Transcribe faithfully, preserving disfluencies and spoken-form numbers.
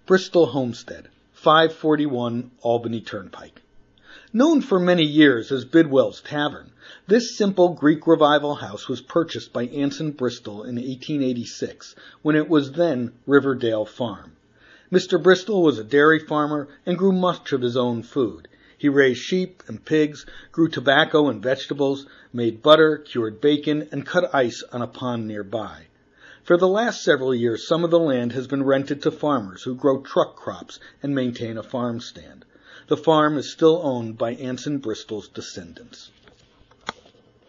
Bristol Homestead, five forty-one Albany Turnpike. Known for many years as Bidwell's Tavern, this simple Greek Revival house was purchased by Anson Bristol in eighteen eighty-six, when it was then Riverdale Farm. Mister Bristol was a dairy farmer and grew much of his own food. He raised sheep and pigs, grew tobacco and vegetables, made butter, cured bacon, and cut ice on a pond nearby. For the last several years, some of the land has been rented to farmers who grow truck crops and maintain a farm stand. The farm is still owned by Anson Bristol's descendants.